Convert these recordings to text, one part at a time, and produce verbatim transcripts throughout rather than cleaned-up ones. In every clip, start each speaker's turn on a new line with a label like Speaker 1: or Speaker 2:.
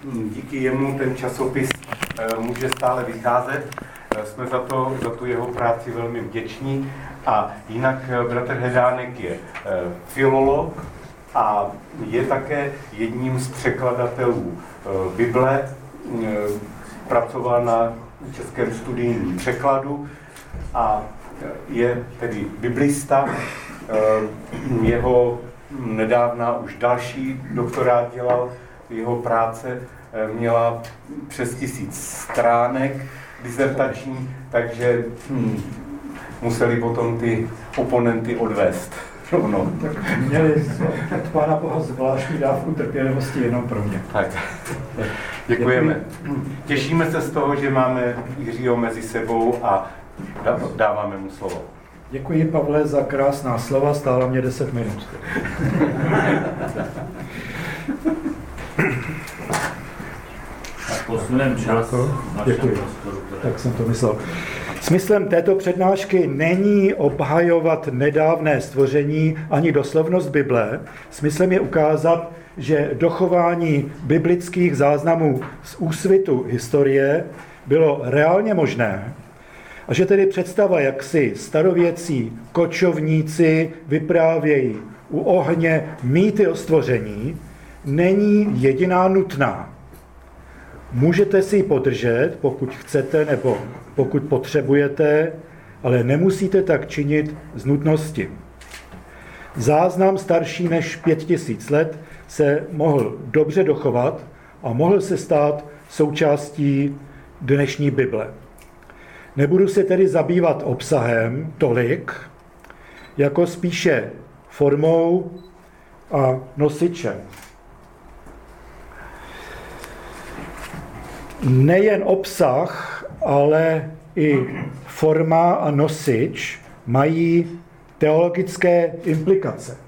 Speaker 1: díky jemu ten časopis může stále vycházet. Jsme za, to, za tu jeho práci velmi vděční. A jinak bratr Hedánek je filolog a je také jedním z překladatelů Bible. Pracoval na českém studijním překladu a je tedy biblista. Jeho nedávna už další doktorát dělal, jeho práce měla přes tisíc stránek disertační, takže hm, museli potom ty oponenty odvést. No.
Speaker 2: Tak měli od Pána Boha zvláštní dávku trpělivosti jenom pro mě.
Speaker 1: Tak, děkujeme. Těšíme se z toho, že máme Jiřího mezi sebou a dáváme mu slovo.
Speaker 2: Děkuji, Pavle, za krásná slova, stálo mě deset minut.
Speaker 3: Tak posuneme čas.
Speaker 2: Děkuji. Tak jsem to myslel. Smyslem této přednášky není obhajovat nedávné stvoření ani doslovnost Bible. Smyslem je ukázat, že dochování biblických záznamů z úsvitu historie bylo reálně možné a že tedy představa, jak si starověcí kočovníci vyprávějí u ohně mýty o stvoření, není jediná nutná. Můžete si ji podržet, pokud chcete nebo pokud potřebujete, ale nemusíte tak činit z nutnosti. Záznam starší než pět tisíc let se mohl dobře dochovat a mohl se stát součástí dnešní Bible. Nebudu se tedy zabývat obsahem tolik, jako spíše formou a nosičem. Nejen obsah, ale i forma a nosič mají teologické implikace.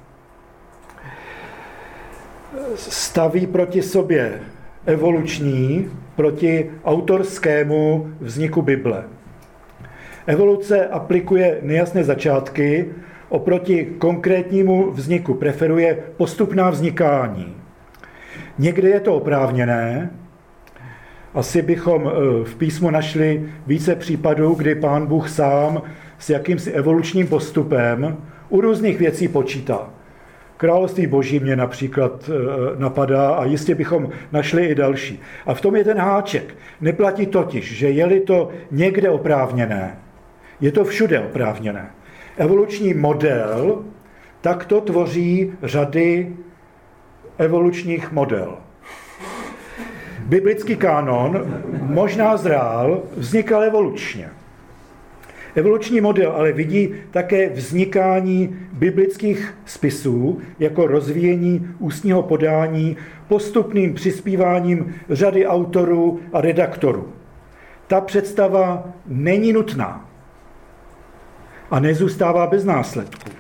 Speaker 2: Staví proti sobě evoluční proti autorskému vzniku Bible. Evoluce aplikuje nejasné začátky, oproti konkrétnímu vzniku preferuje postupná vznikání. Někdy je to oprávněné. Asi bychom v písmu našli více případů, kdy Pán Bůh sám s jakýmsi evolučním postupem u různých věcí počítá. Království Boží mě například napadá a jistě bychom našli i další. A v tom je ten háček. Neplatí totiž, že je-li to někde oprávněné, je to všude oprávněné. Evoluční model takto tvoří řady evolučních model. Biblický kánon, možná zrál, vznikal evolučně. Evoluční model ale vidí také vznikání biblických spisů jako rozvíjení ústního podání postupným přispíváním řady autorů a redaktorů. Ta představa není nutná a nezůstává bez následků.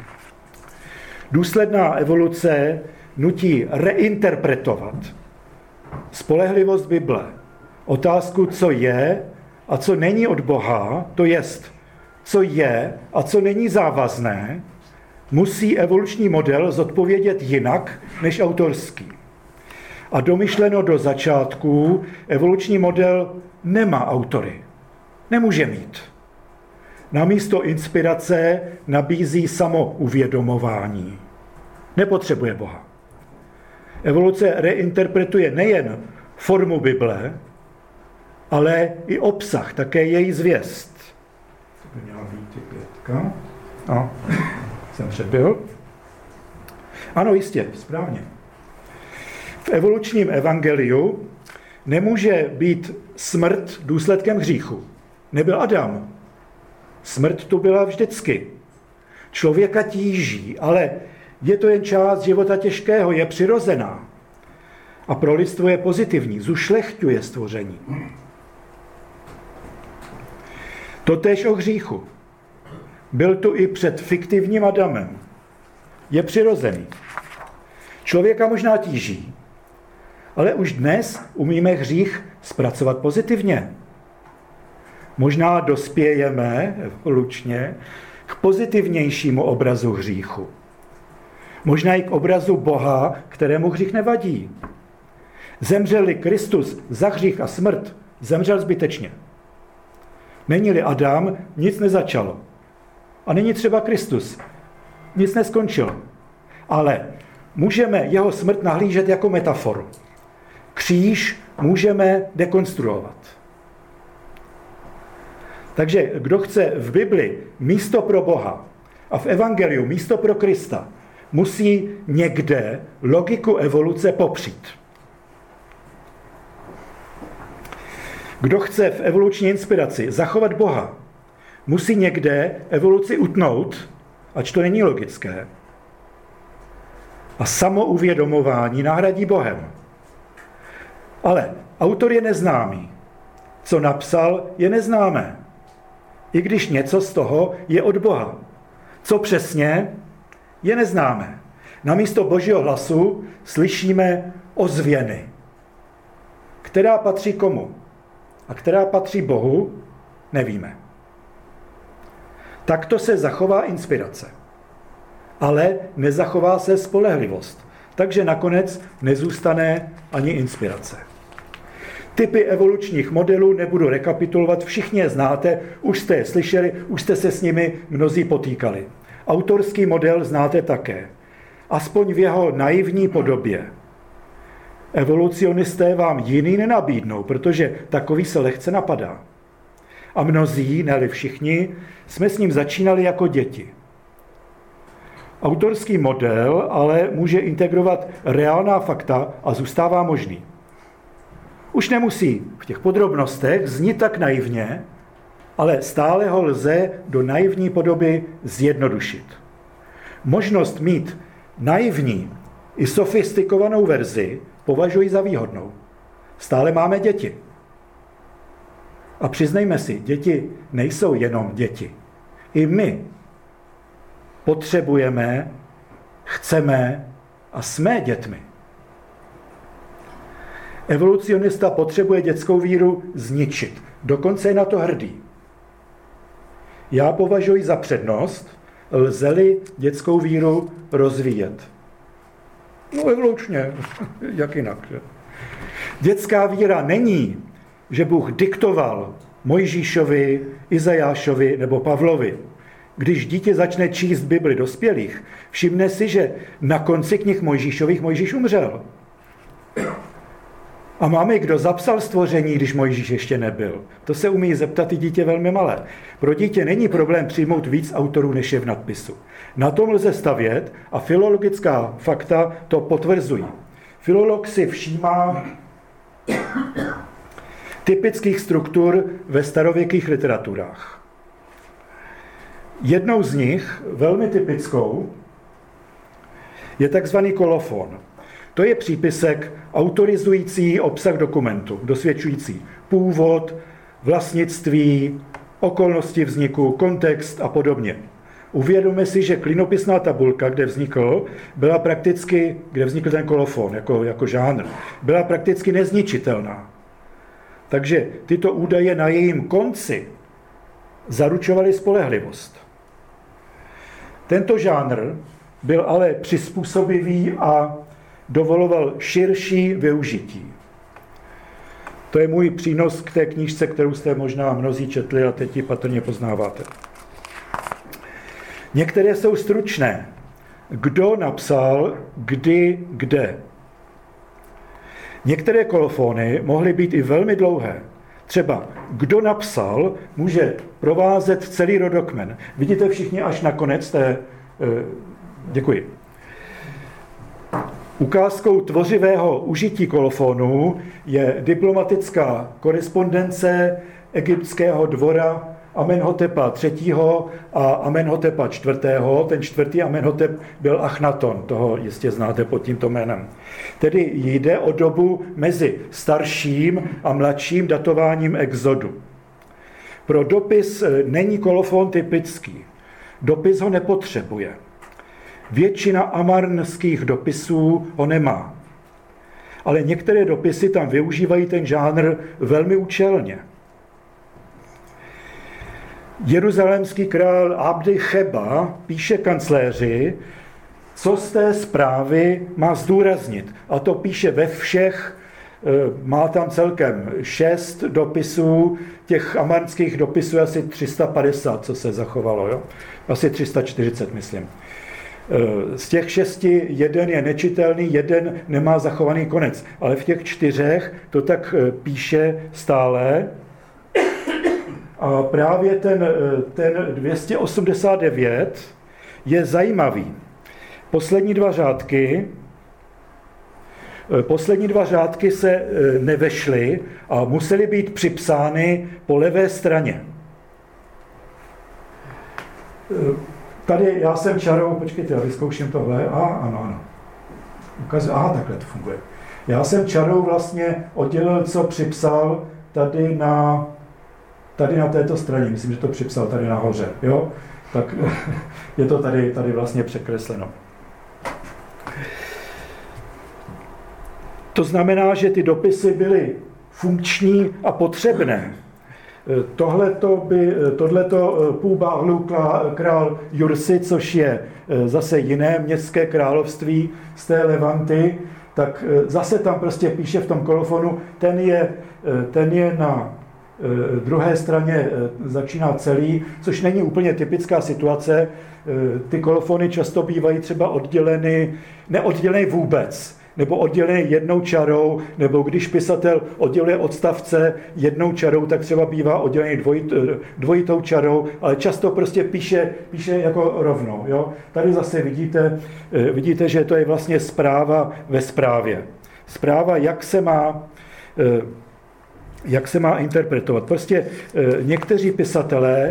Speaker 2: Důsledná evoluce nutí reinterpretovat spolehlivost Bible, otázku, co je a co není od Boha, to jest, co je a co není závazné, musí evoluční model zodpovědět jinak než autorský. A domyšleno do začátku, evoluční model nemá autory. Nemůže mít. Namísto inspirace nabízí samo uvědomování. Nepotřebuje Boha. Evoluce reinterpretuje nejen formu Bible, ale i obsah, také její zvěst. To by měla být i pětka. No, jsem přebyl. Ano, jistě, správně. V evolučním evangeliu nemůže být smrt důsledkem hříchu. Nebyl Adam. Smrt tu byla vždycky. Člověka tíží, ale je to jen část života těžkého, je přirozená. A pro lidstvo je pozitivní, zušlechťuje stvoření. Totéž o hříchu. Byl tu i před fiktivním Adamem. Je přirozený. Člověka možná tíží, ale už dnes umíme hřích zpracovat pozitivně. Možná dospějeme evolučně k pozitivnějšímu obrazu hříchu. Možná i k obrazu Boha, kterému hřích nevadí. Zemřel-li Kristus za hřích a smrt, zemřel zbytečně. Není-li Adam, nic nezačalo. A není třeba Kristus. Nic neskončilo. Ale můžeme jeho smrt nahlížet jako metaforu. Kříž můžeme dekonstruovat. Takže kdo chce v Bibli místo pro Boha a v Evangeliu místo pro Krista, musí někde logiku evoluce popřít. Kdo chce v evoluční inspiraci zachovat Boha, musí někde evoluci utnout, ač to není logické. A samouvědomování nahradí Bohem. Ale autor je neznámý. Co napsal, je neznámé. I když něco z toho je od Boha. Co přesně, je neznámé. Namísto Božího hlasu slyšíme ozvěny, která patří komu a která patří Bohu, nevíme. Takto se zachová inspirace. Ale nezachová se spolehlivost. Takže nakonec nezůstane ani inspirace. Typy evolučních modelů nebudu rekapitulovat, všichni je znáte, už jste je slyšeli, už jste se s nimi mnozí potýkali. Autorský model znáte také, aspoň v jeho naivní podobě. Evolucionisté vám jiný nenabídnou, protože takový se lehce napadá. A mnozí, ne-li všichni, jsme s ním začínali jako děti. Autorský model ale může integrovat reálná fakta a zůstává možný. Už nemusí v těch podrobnostech znít tak naivně, ale stále ho lze do naivní podoby zjednodušit. Možnost mít naivní i sofistikovanou verzi považuji za výhodnou. Stále máme děti. A přiznejme si, děti nejsou jenom děti. I my potřebujeme, chceme a jsme dětmi. Evolucionista potřebuje dětskou víru zničit. Dokonce je na to hrdý. Já považuji za přednost, lze-li dětskou víru rozvíjet. No evolučně, jak jinak. Že? Dětská víra není, že Bůh diktoval Mojžíšovi, Izajášovi nebo Pavlovi. Když dítě začne číst Bibli dospělých, všimne si, že na konci knih Mojžíšových Mojžíš umřel. A máme, kdo zapsal stvoření, když Mojžíš ještě nebyl. To se umí zeptat i dítě velmi malé. Pro dítě není problém přijmout víc autorů, než je v nadpisu. Na tom lze stavět a filologická fakta to potvrzují. Filolog si všímá typických struktur ve starověkých literaturách. Jednou z nich, velmi typickou, je takzvaný kolofon. To je přípisek autorizující obsah dokumentu, dosvědčující původ, vlastnictví, okolnosti vzniku, kontext a podobně. Uvědomme si, že klinopisná tabulka, kde vznikl, byla prakticky, kde vznikl ten kolofon jako, jako žánr, byla prakticky nezničitelná. Takže tyto údaje na jejím konci zaručovaly spolehlivost. Tento žánr byl ale přizpůsobivý a dovoloval širší využití. To je můj přínos k té knížce, kterou jste možná mnozí četli a teď ji patrně poznáváte. Některé jsou stručné. Kdo napsal, kdy, kde. Některé kolofony mohly být i velmi dlouhé. Třeba kdo napsal, může provázet celý rodokmen. Vidíte všichni až na konec té... Děkuji. Ukázkou tvořivého užití kolofonu je diplomatická korespondence egyptského dvora Amenhotepa třetího a Amenhotepa čtvrtého. Ten čtvrtý Amenhotep byl Achnaton, toho jistě znáte pod tímto jménem. Tedy jde o dobu mezi starším a mladším datováním exodu. Pro dopis není kolofon typický. Dopis ho nepotřebuje. Většina amarnských dopisů ho nemá. Ale některé dopisy tam využívají ten žánr velmi účelně. Jeruzalémský král Abdi Cheba píše kancléři, co z té zprávy má zdůraznit. A to píše ve všech má tam celkem šest dopisů, těch amarnských dopisů je asi tři sta padesát, co se zachovalo, jo? Asi tři sta čtyřicet, myslím. Z těch šesti jeden je nečitelný, jeden nemá zachovaný konec, ale v těch čtyřech to tak píše stále. A právě ten, ten dvě stě osmdesát devět je zajímavý. Poslední dva řádky, poslední dva řádky se nevešly a musely být připsány po levé straně. Tady já jsem čarou, počkejte, já vyzkouším tohle. A, ano, ano. Ukazuji, aha, takhle to funguje. Já jsem čarou vlastně oddělil, co připsal tady na, tady na této straně. Myslím, že to připsal tady nahoře, jo? Tak je to tady, tady vlastně překresleno. To znamená, že ty dopisy byly funkční a potřebné. Tohleto by, tohleto Půbáhlu král Jursi, což je zase jiné městské království z té Levanty, tak zase tam prostě píše v tom kolofonu, ten je, ten je na druhé straně začíná celý, což není úplně typická situace. Ty kolofony často bývají třeba odděleny, neodděleny vůbec, nebo oddělené jednou čarou, nebo když pisatel odděluje odstavce jednou čarou, tak třeba bývá oddělený dvojit, dvojitou čarou, ale často prostě píše, píše jako rovnou. Jo? Tady zase vidíte, vidíte, že to je vlastně zpráva ve zprávě. Zpráva, jak se má, jak se má interpretovat. Prostě někteří pisatelé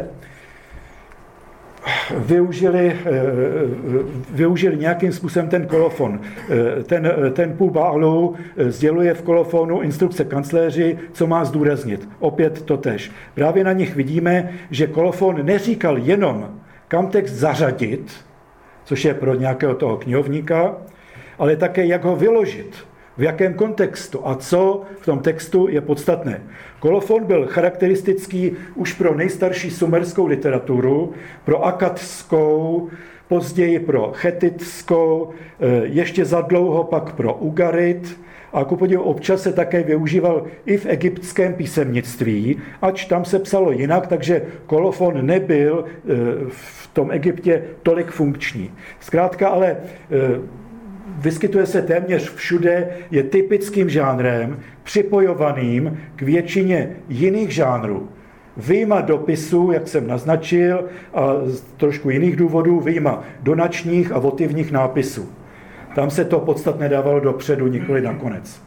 Speaker 2: Využili, využili nějakým způsobem ten kolofon. Ten, ten Půbáhlu sděluje v kolofonu instrukce kancléři, co má zdůraznit. Opět totéž. Právě na nich vidíme, že kolofon neříkal jenom, kam text zařadit, což je pro nějakého toho knihovníka, ale také, jak ho vyložit, v jakém kontextu a co v tom textu je podstatné. Kolofon byl charakteristický už pro nejstarší sumerskou literaturu, pro akadskou, později pro chetitskou, ještě zadlouho pak pro ugarit a ku podivu občas se také využíval i v egyptském písemnictví, ač tam se psalo jinak, takže kolofon nebyl v tom Egyptě tolik funkční. Zkrátka ale vyskytuje se téměř všude, je typickým žánrem, připojovaným k většině jiných žánrů. Vyjma dopisů, jak jsem naznačil, a z trošku jiných důvodů, vyjma donačních a votivních nápisů. Tam se to podstatně dávalo dopředu, nikoli nakonec.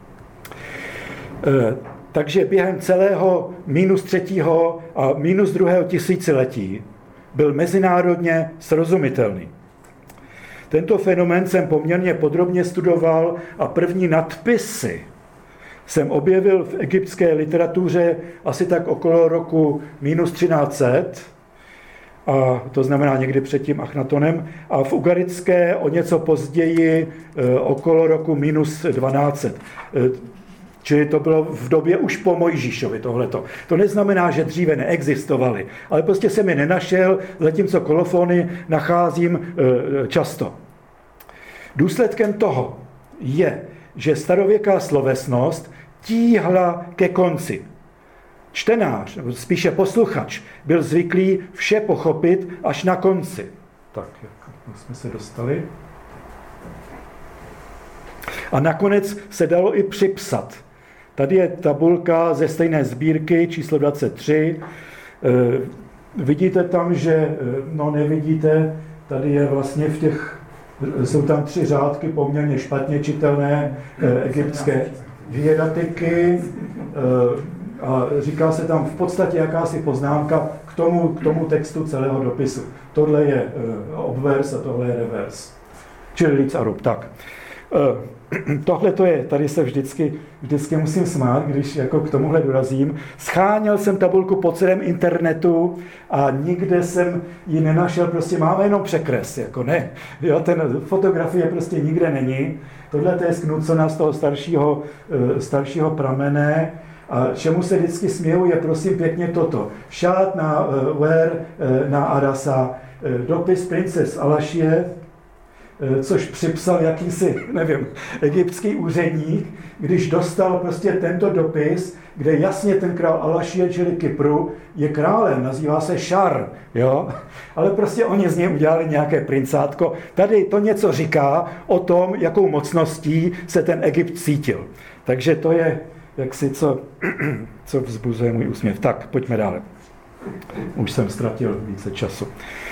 Speaker 2: E, takže během celého minus třetího a minus druhého tisíciletí byl mezinárodně srozumitelný. Tento fenomén jsem poměrně podrobně studoval a první nadpisy jsem objevil v egyptské literatuře asi tak okolo roku minus třináct set, a to znamená někdy před tím Achnatonem, a v ugaritské o něco později okolo roku minus dvanáct set. Čili to bylo v době už po Mojžíšovi tohleto. To neznamená, že dříve neexistovaly, ale prostě jsem je nenašel, zatímco kolofony nacházím často. Důsledkem toho je, že starověká slovesnost tíhla ke konci. Čtenář, nebo spíše posluchač, byl zvyklý vše pochopit až na konci. Tak, jak jsme se dostali. A nakonec se dalo i připsat. Tady je tabulka ze stejné sbírky, číslo dvacet tři. Vidíte tam, že, no nevidíte, tady je vlastně v těch, jsou tam tři řádky poměrně špatně čitelné egyptské hierastiky a říká se tam v podstatě jakási poznámka k tomu, k tomu textu celého dopisu. Tohle je obvers a tohle je revers. Čili lic a rub, tak. Tohle to je, tady se vždycky, vždycky musím smát, když jako k tomuhle dorazím. Scháněl jsem tabulku po celém internetu a nikde jsem ji nenašel, prostě máme jenom překres, jako ne. Jo, ten fotografie prostě nikde není. Tohle to je sknucena z toho staršího, staršího pramene. A čemu se vždycky směju, je prosím pěkně toto. Šát na uh, Wer, uh, na Arasa, uh, dopis princes Alašie, což připsal jakýsi, nevím, egyptský úředník, když dostal prostě tento dopis, kde jasně ten král Alašije, čili Kypru, je králem, nazývá se Šar, jo? Ale prostě oni z něj udělali nějaké princátko. Tady to něco říká o tom, jakou mocností se ten Egypt cítil. Takže to je jaksi, co, co vzbuzuje můj úsměv. Tak, pojďme dále. Už jsem ztratil více času.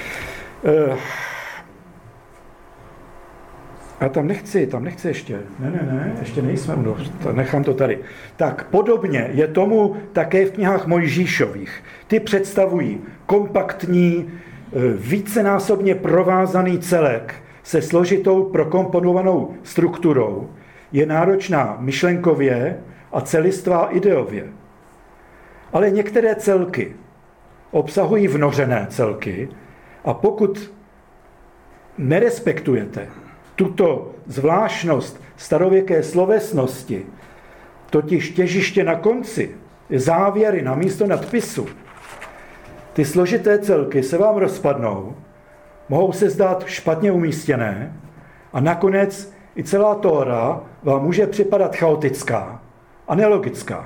Speaker 2: A tam nechci, tam nechci ještě. Ne, ne, ne, ještě nejsme, no, nechám to tady. Tak podobně je tomu také v knihách Mojžíšových. Ty představují kompaktní, vícenásobně provázaný celek se složitou prokomponovanou strukturou. Je náročná myšlenkově a celistvá ideově. Ale některé celky obsahují vnořené celky a pokud nerespektujete tuto zvláštnost starověké slovesnosti, totiž těžiště na konci, závěry na místo nadpisu, ty složité celky se vám rozpadnou, mohou se zdát špatně umístěné a nakonec i celá Tóra vám může připadat chaotická a nelogická.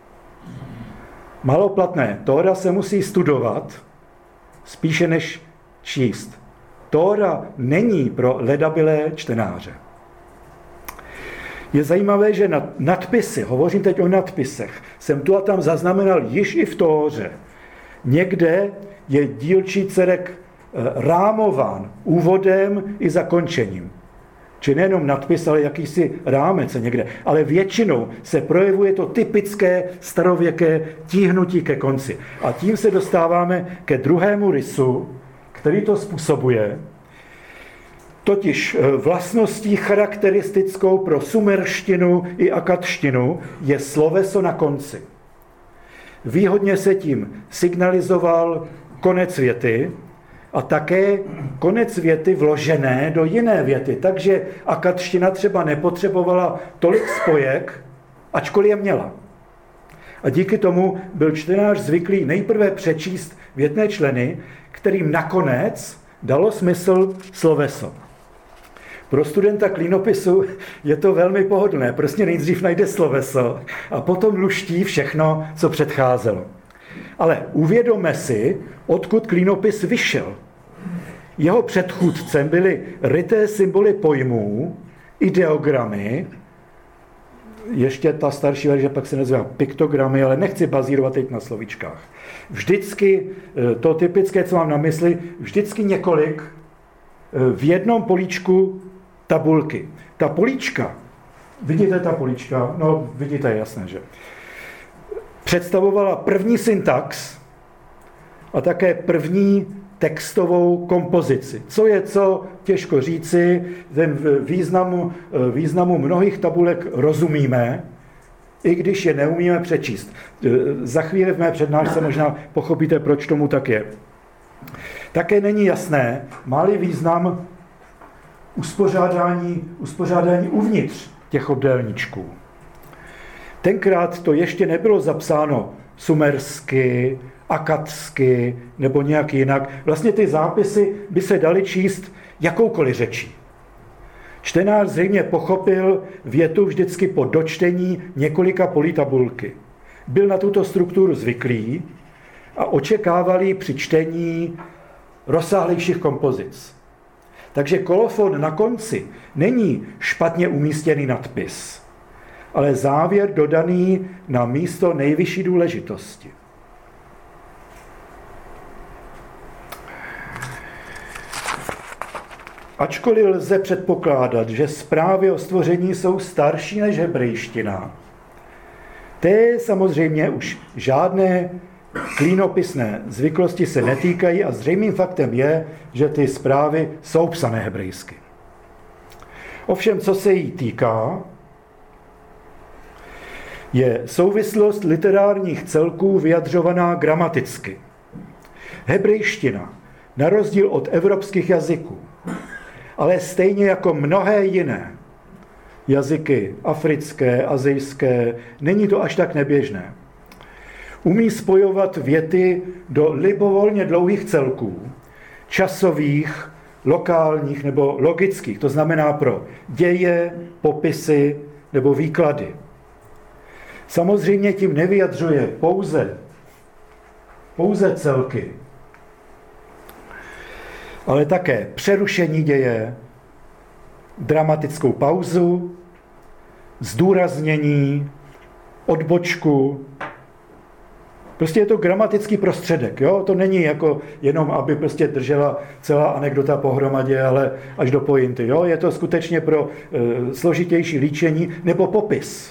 Speaker 2: Maloplatné, Tóra se musí studovat spíše než číst. Tóra není pro ledabilé čtenáře. Je zajímavé, že nadpisy, hovořím teď o nadpisech, jsem tu a tam zaznamenal již i v Tóře. Někde je dílčí cerek rámován úvodem i zakončením. Či nejenom nadpis, ale jakýsi rámec někde. Ale většinou se projevuje to typické starověké tíhnutí ke konci. A tím se dostáváme ke druhému rysu, který to způsobuje, totiž vlastností charakteristickou pro sumerštinu i akadštinu je sloveso na konci. Výhodně se tím signalizoval konec věty a také konec věty vložené do jiné věty. Takže akadština třeba nepotřebovala tolik spojek, ačkoliv je měla. A díky tomu byl čtenář zvyklý nejprve přečíst větné členy, kterým nakonec dalo smysl sloveso. Pro studenta klínopisu je to velmi pohodlné. Prostě nejdřív najde sloveso a potom luští všechno, co předcházelo. Ale uvědomme si, odkud klínopis vyšel. Jeho předchůdcem byly ryté symboly pojmů, ideogramy, ještě ta starší verze pak se nazývá piktogramy, ale nechci bazírovat teď na slovíčkách. Vždycky, to typické, co mám na mysli, vždycky několik v jednom políčku tabulky. Ta políčka, vidíte ta políčka? No, vidíte, jasné, že? Představovala první syntax a také první textovou kompozici. Co je co, těžko říci, ten významu, významu mnohých tabulek rozumíme, i když je neumíme přečíst. Za chvíli v mé přednášce možná pochopíte, proč tomu tak je. Také není jasné, má-li význam uspořádání, uspořádání uvnitř těch obdélníčků. Tenkrát to ještě nebylo zapsáno sumersky, akadsky nebo nějak jinak. Vlastně ty zápisy by se daly číst jakoukoliv řečí. Čtenář zřejmě pochopil větu vždycky po dočtení několika polí tabulky. Byl na tuto strukturu zvyklý a očekával ji při čtení rozsáhlejších kompozic. Takže kolofon na konci není špatně umístěný nadpis, ale závěr dodaný na místo nejvyšší důležitosti. Ačkoliv lze předpokládat, že zprávy o stvoření jsou starší než hebrejština, té samozřejmě už žádné klínopisné zvyklosti se netýkají a zřejmým faktem je, že ty zprávy jsou psané hebrejsky. Ovšem, co se jí týká, je souvislost literárních celků vyjadřovaná gramaticky. Hebrejština, na rozdíl od evropských jazyků, ale stejně jako mnohé jiné jazyky africké, asijské, není to až tak neběžné. Umí spojovat věty do libovolně dlouhých celků, časových, lokálních nebo logických, to znamená pro děje, popisy nebo výklady. Samozřejmě tím nevyjadřuje pouze, pouze celky, ale také přerušení děje, dramatickou pauzu, zdůraznění, odbočku. Prostě je to gramatický prostředek, jo? To není jako jenom, aby prostě držela celá anekdota pohromadě, ale až do pointy, jo? Je to skutečně pro e, složitější líčení nebo popis.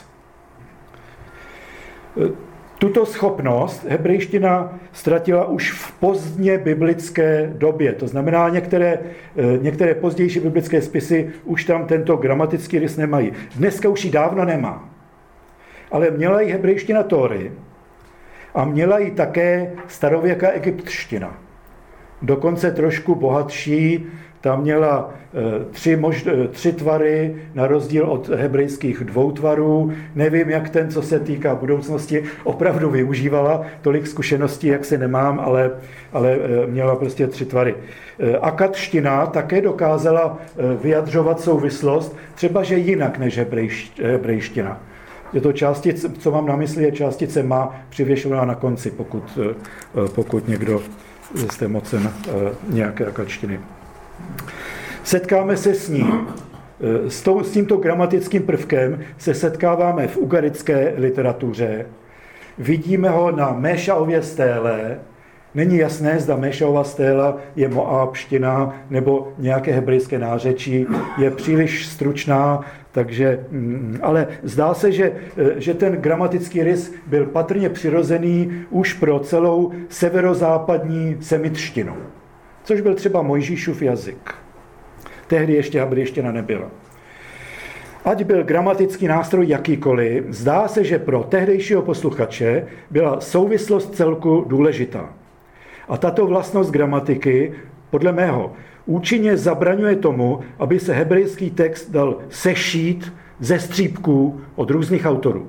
Speaker 2: E, tuto schopnost hebrejština ztratila už v pozdně biblické době. To znamená, některé, e, některé pozdější biblické spisy už tam tento gramatický rys nemají. Dneska už ji dávno nemá. Ale měla ji hebrejština Tóry, a měla ji také starověká egyptština. Dokonce trošku bohatší, tam měla e, tři, mož, e, tři tvary, na rozdíl od hebrejských dvou tvarů. Nevím, jak ten, co se týká budoucnosti, opravdu využívala. Tolik zkušeností, jak se nemám, ale, ale e, měla prostě tři tvary. E, akadština také dokázala e, vyjadřovat souvislost, třeba že jinak než hebrejš, hebrejština. Je to částice, co mám na mysli, je částice má přivěšovaná na konci, pokud, pokud někdo jste mocen nějaké akadštiny. Setkáme se s ním. S, tou, s tímto gramatickým prvkem se setkáváme v ugarické literatuře. Vidíme ho na Méšaově stéle. Není jasné, zda Méšaova stéla je moábština nebo nějaké hebrejské nářečí. Je příliš stručná, takže, ale zdá se, že, že ten gramatický rys byl patrně přirozený už pro celou severozápadní semitštinu, což byl třeba Mojžíšův jazyk. Tehdy ještě hebrejština nebyla. Ať byl gramatický nástroj jakýkoliv, zdá se, že pro tehdejšího posluchače byla souvislost celku důležitá. A tato vlastnost gramatiky, podle mého, účinně zabraňuje tomu, aby se hebrejský text dal sešít ze střípků od různých autorů.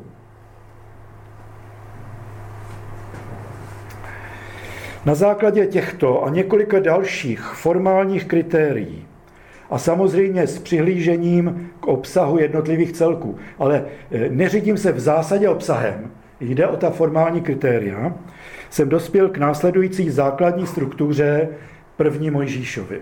Speaker 2: Na základě těchto a několika dalších formálních kritérií a samozřejmě s přihlížením k obsahu jednotlivých celků, ale neřídím se v zásadě obsahem, jde o ta formální kritéria, jsem dospěl k následující základní struktuře první Mojžíšovi.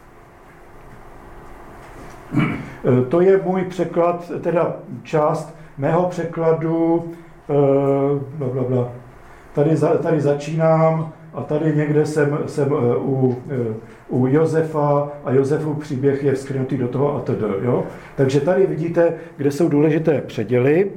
Speaker 2: To je můj překlad, teda část mého překladu, bla, bla, bla. Tady, za, tady začínám a tady někde jsem, jsem u, u Josefa a Josefův příběh je vskrnutý do toho a td. Jo? Takže tady vidíte, kde jsou důležité předěly.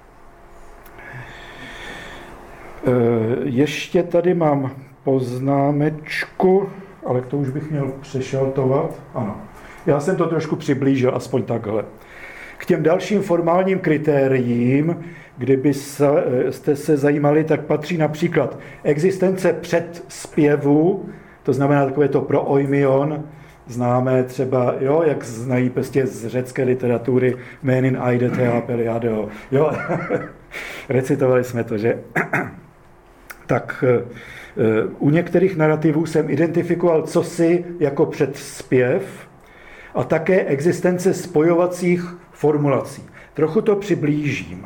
Speaker 2: Ještě tady mám poznámečku, ale to už bych měl přešaltovat. Ano, já jsem to trošku přiblížil, aspoň takhle. K těm dalším formálním kritériím, kdyby jste se zajímali, tak patří například existence předspěvu, to znamená takové to prooimion, známe třeba, jo, jak znají prostě z řecké literatury Ménin, Aide, Thea, Periadeo, jo, recitovali jsme to, že? Tak u některých narrativů jsem identifikoval cosi jako předspěv a také existence spojovacích formulací. Trochu to přiblížím.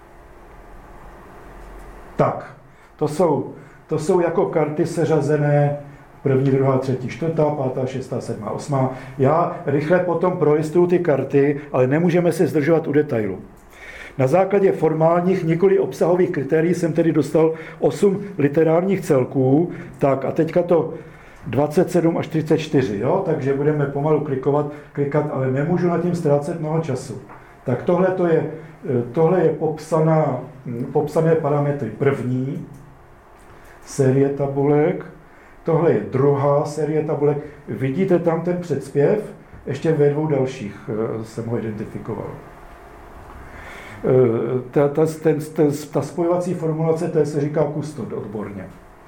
Speaker 2: Tak, to jsou, to jsou jako karty seřazené první, druhá, třetí, čtvrtá, pátá, šestá, sedmá, osmá. Já rychle potom prolistuju ty karty, ale nemůžeme se zdržovat u detailu. Na základě formálních, nikoli obsahových kritérií jsem tedy dostal osm literárních celků, tak a teďka to dvacet sedm až třicet čtyři, jo? Takže budeme pomalu klikovat, klikat, ale nemůžu na tím ztrácet mnoho času. Tak tohle, to je, tohle je popsaná, popsané parametry první série tabulek, tohle je druhá série tabulek. Vidíte tam ten předspěv? Ještě ve dvou dalších jsem ho identifikoval. Ta, ta, ten, ten, ta spojovací formulace, to se říká kustod odborně.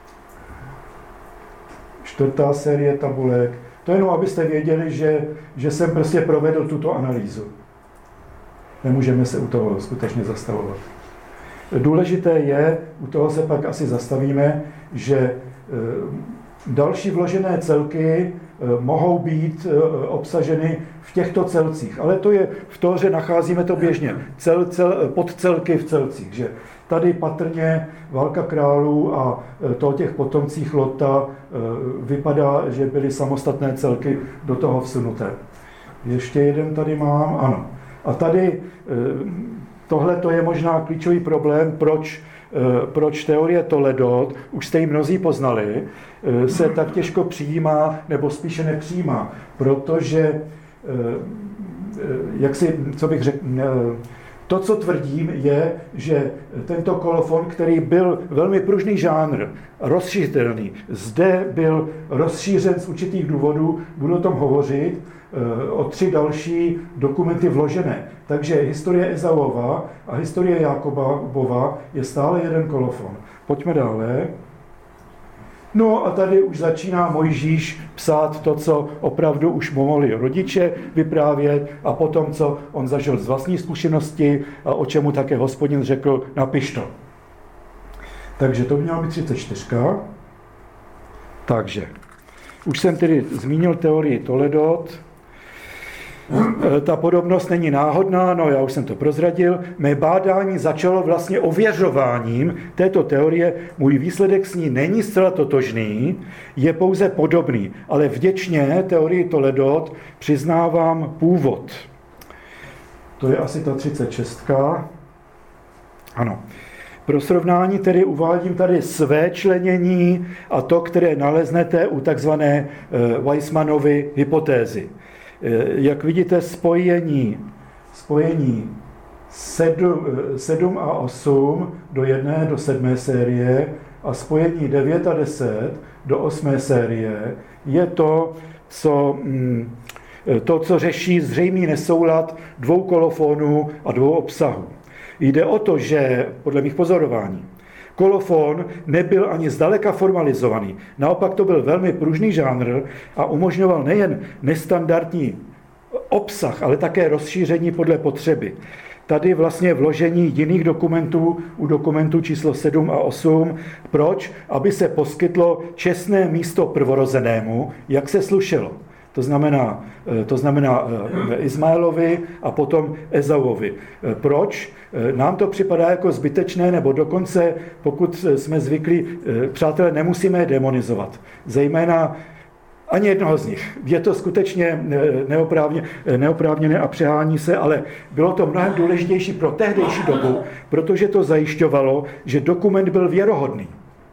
Speaker 2: Čtvrtá série tabulek. To jenom, abyste věděli, že, že jsem prostě provedl tuto analýzu. Nemůžeme se u toho skutečně zastavovat. Důležité je, u toho se pak asi zastavíme, že další vložené celky mohou být obsaženy v těchto celcích. Ale to je v Tóře, nacházíme to běžně, cel, cel, podcelky v celcích. Že tady patrně válka králů a to těch potomcích Lota vypadá, že byly samostatné celky do toho vsunuté. Ještě jeden tady mám, ano. A tady tohle to je možná klíčový problém, proč, proč teorie Toledot, už jste ji mnozí poznali, se tak těžko přijímá, nebo spíše nepřijímá, protože, jak si, co bych řekl, to, co tvrdím, je, že tento kolofon, který byl velmi pružný žánr, rozšířitelný, zde byl rozšířen z určitých důvodů, budu o tom hovořit, o tři další dokumenty vložené. Takže historie Ezauova a historie Jákobova je stále jeden kolofon. Pojďme dále. No a tady už začíná Mojžíš psát to, co opravdu už mu mohli rodiče vyprávět a potom, co on zažil z vlastní zkušenosti a o čemu také Hospodin řekl, napiš to. Takže to měla být třicet čtyři. Takže, už jsem tedy zmínil teorii Toledot. Ta podobnost není náhodná, no já už jsem to prozradil. Mé bádání začalo vlastně ověřováním této teorie. Můj výsledek s ní není zcela totožný, je pouze podobný, ale vděčně teorii Toledot přiznávám původ. To je asi ta třicet šest. Ano. Pro srovnání tedy uvádím tady své členění a to, které naleznete u takzvané Weissmannovy hypotézy. Jak vidíte, spojení, spojení sedm a osm do jedné, do sedmé série a spojení devět a deset do osmé série je to, co, to, co řeší zřejmý nesoulad dvou kolofonů a dvou obsahů. Jde o to, že podle mých pozorování kolofon nebyl ani zdaleka formalizovaný. Naopak to byl velmi pružný žánr a umožňoval nejen nestandardní obsah, ale také rozšíření podle potřeby. Tady vlastně vložení jiných dokumentů u dokumentů číslo sedm a osm. Proč? Aby se poskytlo čestné místo prvorozenému, jak se slušelo. To znamená, to znamená Izmaelovi a potom Ezauovi. Proč? Nám to připadá jako zbytečné, nebo dokonce, pokud jsme zvyklí, přátelé, nemusíme je demonizovat. Zejména ani jednoho z nich. Je to skutečně neoprávně, neoprávněné a přehání se, ale bylo to mnohem důležitější pro tehdejší dobu, protože to zajišťovalo, že dokument byl věrohodný.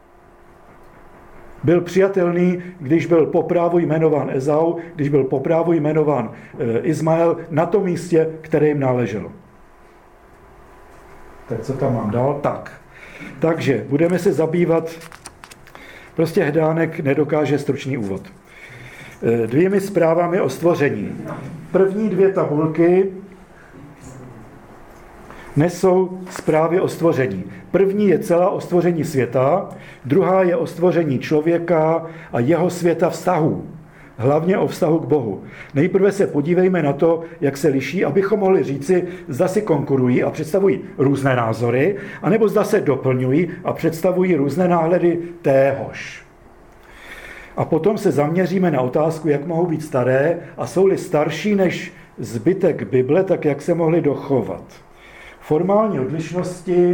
Speaker 2: Byl přijatelný, když byl po právu jmenován Ezau, když byl po právu jmenován Izmael na tom místě, které jim náleželo. Tak co tam mám dál? Tak. Takže budeme se zabývat, prostě Hedánek nedokáže stručný úvod. Dvěmi zprávami o stvoření. První dvě tabulky nesou zprávy o stvoření. První je celá o stvoření světa, druhá je o stvoření člověka a jeho světa vztahů. Hlavně o vztahu k Bohu. Nejprve se podívejme na to, jak se liší, abychom mohli říci, zda si konkurují a představují různé názory, anebo zda se doplňují a představují různé náhledy téhož. A potom se zaměříme na otázku, jak mohou být staré a jsou-li starší než zbytek Bible, tak jak se mohly dochovat. Formální odlišnosti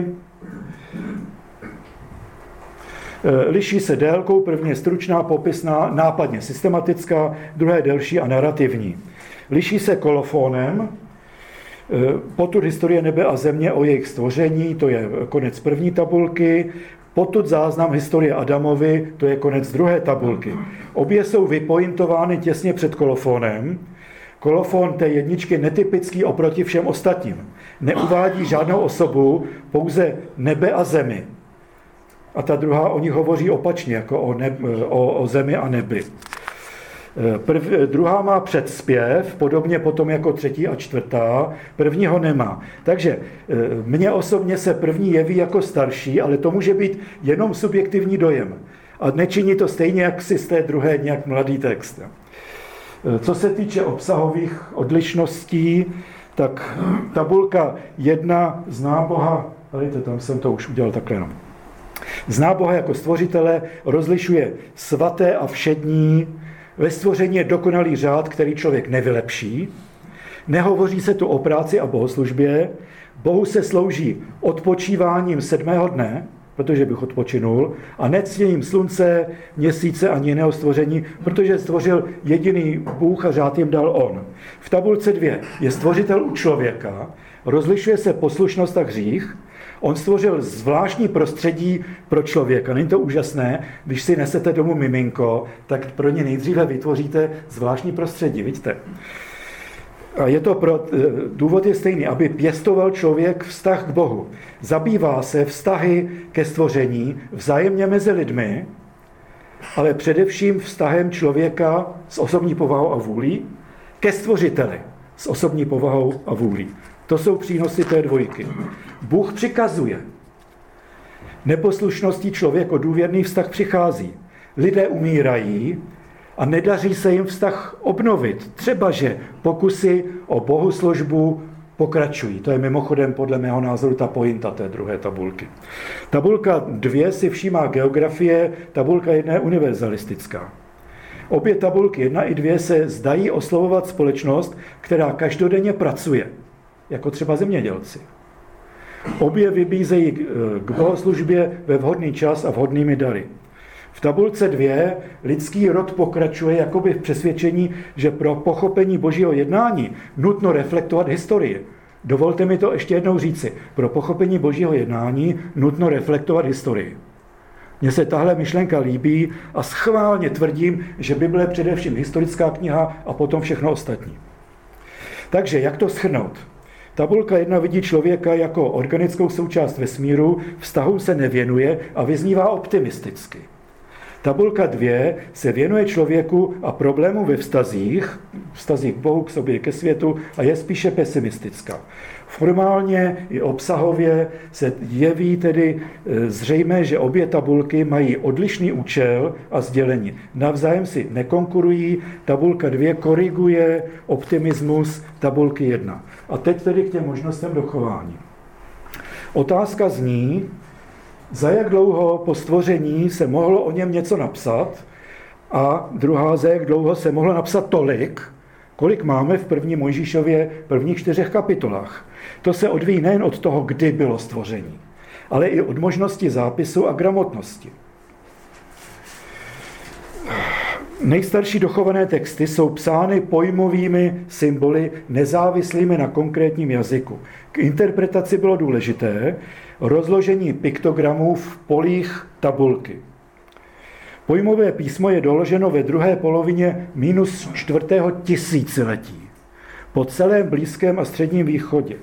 Speaker 2: liší se délkou, první je stručná, popisná, nápadně systematická, druhé delší a narrativní. Liší se kolofonem, potud historie nebe a země o jejich stvoření, to je konec první tabulky, potud záznam historie Adamovi, to je konec druhé tabulky. Obě jsou vypointovány těsně před kolofonem. Kolofon té jedničky je netypický oproti všem ostatním. Neuvádí žádnou osobu, pouze nebe a zemi. A ta druhá o nich hovoří opačně, jako o, neb, o, o zemi a nebi. Prv, druhá má předspěv, podobně potom jako třetí a čtvrtá, první ho nemá. Takže mně osobně se první jeví jako starší, ale to může být jenom subjektivní dojem. A nečiní to stejně, jak si z té druhé nějak mladý text. Co se týče obsahových odlišností, tak tabulka jedna zná Boha, ale tam jsem to už udělal takhle jenom. Zná Boha jako stvořitele, rozlišuje svaté a všední, ve stvoření je dokonalý řád, který člověk nevylepší. Nehovoří se tu o práci a bohoslužbě. Bohu se slouží odpočíváním sedmého dne, protože bych odpočinul, a nectěním slunce, měsíce ani jiného stvoření, protože stvořil jediný Bůh a řád jim dal on. V tabulce dvě je stvořitel u člověka, rozlišuje se poslušnost a hřích. On stvořil zvláštní prostředí pro člověka. Není to úžasné, když si nesete domů miminko, tak pro ně nejdříve vytvoříte zvláštní prostředí, vidíte? A je to pro, důvod je stejný, aby pěstoval člověk vztah k Bohu. Zabývá se vztahy ke stvoření, vzájemně mezi lidmi, ale především vztahem člověka s osobní povahou a vůlí ke stvořiteli s osobní povahou a vůlí. To jsou přínosy té dvojky. Bůh přikazuje. Neposlušností člověk o důvěrný vztah přichází. Lidé umírají a nedaří se jim vztah obnovit. Třeba, že pokusy o bohoslužbu pokračují. To je mimochodem podle mého názoru ta pointa té druhé tabulky. Tabulka dvě si všímá geografie, tabulka jedna je univerzalistická. Obě tabulky jedna i dvě se zdají oslovovat společnost, která každodenně pracuje, jako třeba zemědělci. Obě vybízejí k bohoslužbě ve vhodný čas a vhodnými dary. V tabulce dvě lidský rod pokračuje jakoby v přesvědčení, že pro pochopení božího jednání nutno reflektovat historii. Dovolte mi to ještě jednou říci. Pro pochopení božího jednání nutno reflektovat historii. Mně se tahle myšlenka líbí a schválně tvrdím, že Bible je především historická kniha a potom všechno ostatní. Takže jak to shrnout? Tabulka jedna vidí člověka jako organickou součást vesmíru, vztahu se nevěnuje a vyznívá optimisticky. Tabulka dvě se věnuje člověku a problému ve vztazích, vztazích k Bohu, k sobě, ke světu a je spíše pesimistická. Formálně i obsahově se jeví tedy zřejmé, že obě tabulky mají odlišný účel a sdělení. Navzájem si nekonkurují, tabulka dvě koriguje optimismus tabulky jedna. A teď tedy k těm možnostem dochování. Otázka zní, za jak dlouho po stvoření se mohlo o něm něco napsat a druhá, za jak dlouho se mohlo napsat tolik, kolik máme v první Mojžíšově prvních čtyřech kapitolách. To se odvíjí nejen od toho, kdy bylo stvoření, ale i od možnosti zápisu a gramotnosti. Nejstarší dochované texty jsou psány pojmovými symboly nezávislými na konkrétním jazyku. K interpretaci bylo důležité rozložení piktogramů v polích tabulky. Pojmové písmo je doloženo ve druhé polovině minus čtvrtého tisíciletí po celém Blízkém a Středním východě.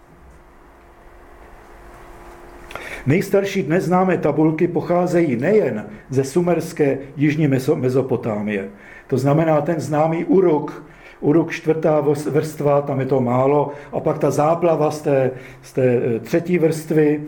Speaker 2: Nejstarší dnes známé tabulky pocházejí nejen ze sumerské jižní Mezopotámie. To znamená ten známý Uruk, Uruk čtvrtá vrstva, tam je to málo, a pak ta záplava z té, z té třetí vrstvy,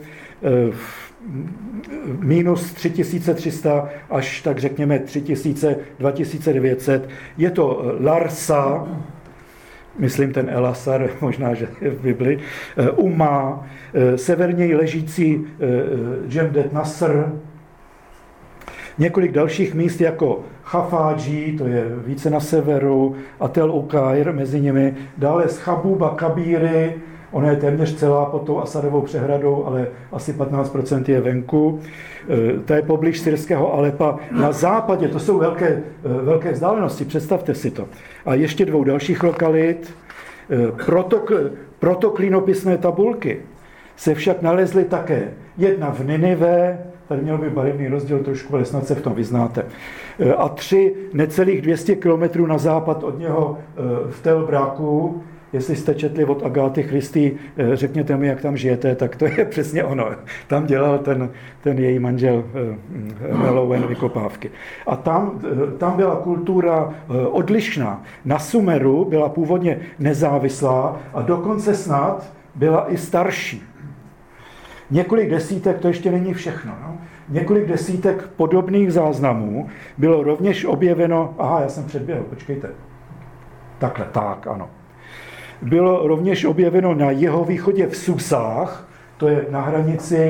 Speaker 2: minus tři tisíce tři sta až tak řekněme tři tisíce, dva tisíce devět set. Je to Larsa, myslím ten Elasar, možná, že je v Bibli, Umma, severněji ležící Jemdet Nasr, několik dalších míst jako Chafádží, to je více na severu, a Tel Ukair mezi nimi, dále z Chabuba Kabíry, ona je téměř celá pod tou Asadovou přehradou, ale asi patnáct procent je venku. To je poblíž syrského Alepa. Na západě, to jsou velké, velké vzdálenosti, představte si to. A ještě dvou dalších lokalit. Proto, proto klínopisné tabulky se však nalezly také. Jedna v Ninive, tady měl by barevný rozdíl trošku, ale snad se v tom vyznáte. A tři necelých dvě stě kilometrů na západ od něho v Tel Braku. Jestli jste četli od Agáty Christy, řekněte mi, jak tam žijete, tak to je přesně ono. Tam dělal ten, ten její manžel Melowen vykopávky. A tam, tam byla kultura odlišná. Na Sumeru byla původně nezávislá a dokonce snad byla i starší. Několik desítek, to ještě není všechno, no? Několik desítek podobných záznamů bylo rovněž objeveno, aha, já jsem předběhl, počkejte. Takhle, tak, ano. Bylo rovněž objeveno na jihovýchodě v Susách, to je na hranici